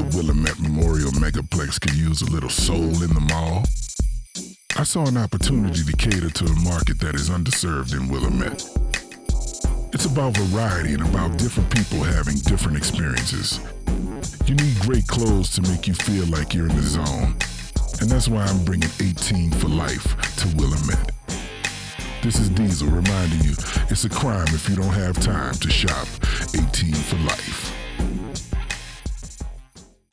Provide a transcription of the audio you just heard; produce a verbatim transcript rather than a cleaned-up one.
Willamette Memorial Megaplex could use a little soul in the mall. I saw an opportunity to cater to a market that is underserved in Willamette. It's about variety and about different people having different experiences. You need great clothes to make you feel like you're in the zone. And that's why I'm bringing eighteen for life to Willamette. This is Diesel reminding you, it's a crime if you don't have time to shop eighteen for life.